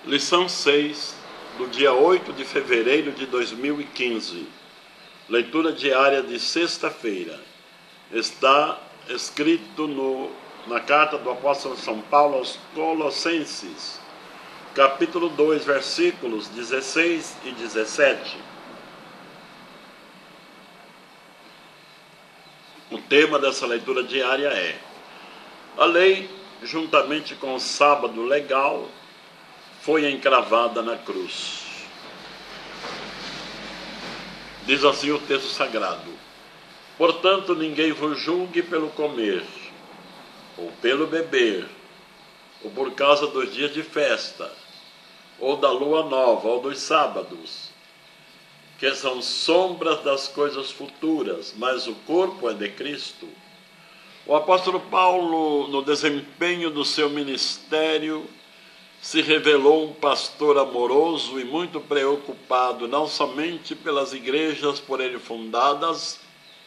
Lição 6, do dia 8 de fevereiro de 2015. Leitura diária de sexta-feira. Está escrito na carta do apóstolo São Paulo aos Colossenses, capítulo 2, versículos 16 e 17. O tema dessa leitura diária é: a lei, juntamente com o sábado legal, foi encravada na cruz. Diz assim o texto sagrado: portanto, ninguém vos julgue pelo comer, ou pelo beber, ou por causa dos dias de festa, ou da lua nova, ou dos sábados, que são sombras das coisas futuras, mas o corpo é de Cristo. O apóstolo Paulo, no desempenho do seu ministério, se revelou um pastor amoroso e muito preocupado, não somente pelas igrejas por ele fundadas,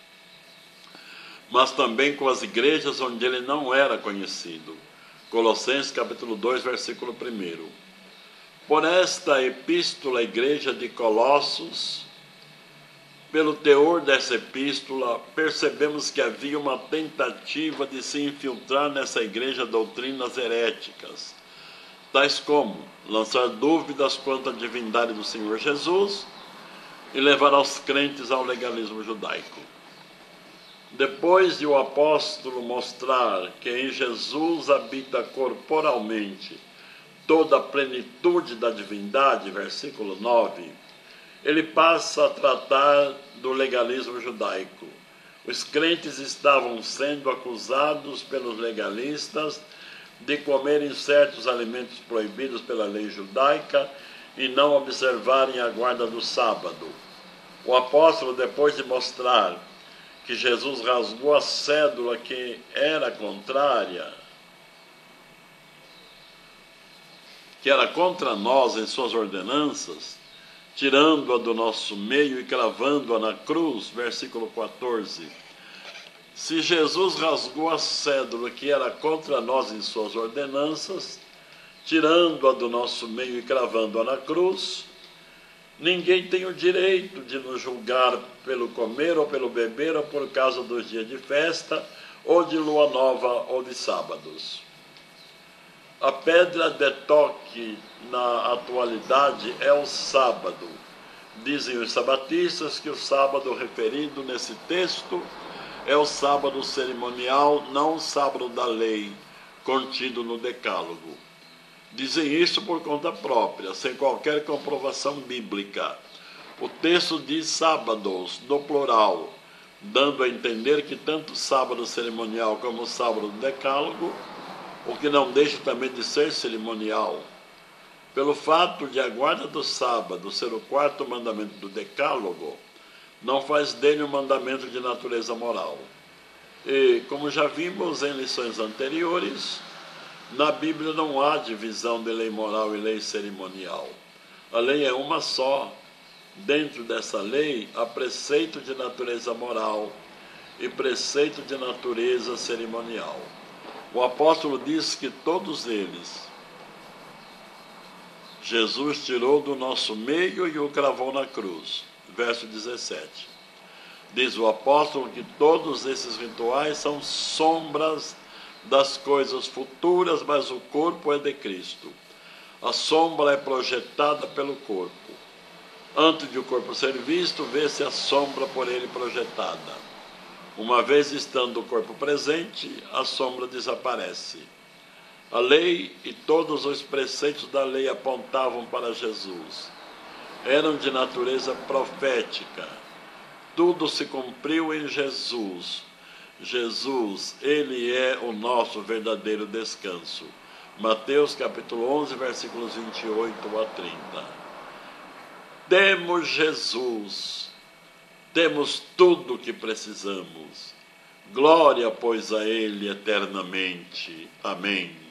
mas também com as igrejas onde ele não era conhecido. Colossenses capítulo 2, versículo 1. Por esta epístola, a igreja de Colossos, pelo teor dessa epístola, percebemos que havia uma tentativa de se infiltrar nessa igreja doutrinas heréticas, tais como lançar dúvidas quanto à divindade do Senhor Jesus e levar os crentes ao legalismo judaico. Depois de o apóstolo mostrar que em Jesus habita corporalmente toda a plenitude da divindade, versículo 9, ele passa a tratar do legalismo judaico. Os crentes estavam sendo acusados pelos legalistas de comerem certos alimentos proibidos pela lei judaica e não observarem a guarda do sábado. O apóstolo, depois de mostrar que Jesus rasgou a cédula que era contrária, que era contra nós em suas ordenanças, tirando-a do nosso meio e cravando-a na cruz, versículo 14. Se Jesus rasgou a cédula que era contra nós em suas ordenanças, tirando-a do nosso meio e cravando-a na cruz, ninguém tem o direito de nos julgar pelo comer ou pelo beber ou por causa dos dias de festa, ou de lua nova ou de sábados. A pedra de toque na atualidade é o sábado. Dizem os sabatistas que o sábado referido nesse texto é o sábado cerimonial, não o sábado da lei, contido no Decálogo. Dizem isso por conta própria, sem qualquer comprovação bíblica. O texto diz sábados, no plural, dando a entender que tanto o sábado cerimonial como o sábado do Decálogo, o que não deixa também de ser cerimonial, pelo fato de a guarda do sábado ser o quarto mandamento do Decálogo, não faz dele um mandamento de natureza moral. E, como já vimos em lições anteriores, na Bíblia não há divisão de lei moral e lei cerimonial. A lei é uma só. Dentro dessa lei há preceito de natureza moral e preceito de natureza cerimonial. O apóstolo diz que todos eles Jesus tirou do nosso meio e o cravou na cruz. Verso 17. Diz o apóstolo que todos esses rituais são sombras das coisas futuras, mas o corpo é de Cristo. A sombra é projetada pelo corpo. Antes de o corpo ser visto, vê-se a sombra por ele projetada. Uma vez estando o corpo presente, a sombra desaparece. A lei e todos os preceitos da lei apontavam para Jesus. Eram de natureza profética. Tudo se cumpriu em Jesus. Jesus, ele é o nosso verdadeiro descanso. Mateus capítulo 11, versículos 28 a 30. Temos Jesus. Temos tudo o que precisamos. Glória, pois, a ele eternamente. Amém.